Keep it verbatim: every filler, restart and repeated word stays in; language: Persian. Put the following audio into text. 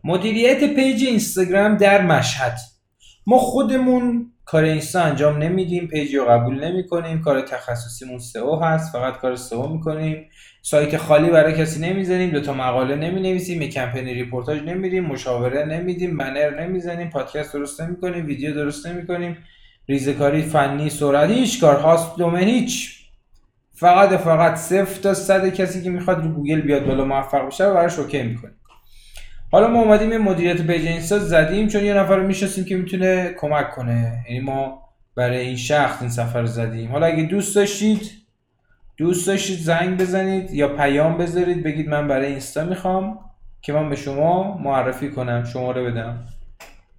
مدیریت پیج اینستاگرام در مشهد. ما خودمون کار اینستا انجام نمیدیم، پیجی رو قبول نمی کنیم، کار تخصصیمون سئو هست، فقط کار سئو میکنیم، سایت خالی برای کسی نمیزنیم، دوتا مقاله نمی نویسیم، یک کمپین ریپورتاج نمیدیم، مشاوره نمیدیم، بنر نمیزنیم، پادکست درست نمی کنیم، ویدیو درست نمی کنیم، ریزکاری فنی سرعت، هیچ کار هاست دومین هیچ. فقط فقط صفر تا صد کسی که میخواد رو گوگل بیاد بالا موفق بشه رو براش اوکی میکنیم. حالا ما اومدیم یه مدیریت پیج اینستا زدیم چون یه نفر رو میشناسیم که میتونه کمک کنه، یعنی ما برای این شخص این سفر رو زدیم. حالا اگه دوست داشتید دوست داشتید زنگ بزنید یا پیام بذارید بگید من برای اینستا میخوام که من به شما معرفی کنم، شماره بدم.